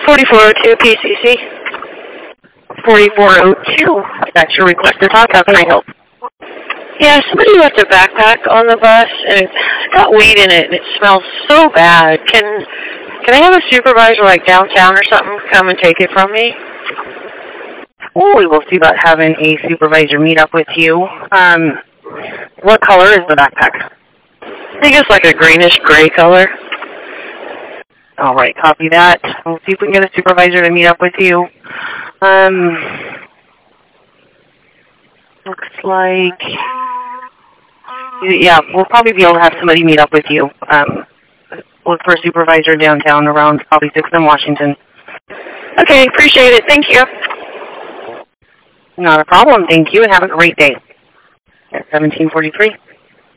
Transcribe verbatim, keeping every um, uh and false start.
forty-four oh two P C C. forty-four oh two. That's your request to talk. How can I help? Yeah, somebody left a backpack on the bus, and it's got weed in it, and it smells so bad. Can can I have a supervisor, like downtown or something, come and take it from me? Oh, we will see about having a supervisor meet up with you. Um, what color is the backpack? I think it's like a greenish-gray color. All right, copy that. We'll see if we can get a supervisor to meet up with you. Um, looks like, yeah, we'll probably be able to have somebody meet up with you. Um, look for a supervisor downtown around probably sixth and Washington. Okay, appreciate it. Thank you. Not a problem. Thank you, and have a great day. At seventeen forty-three.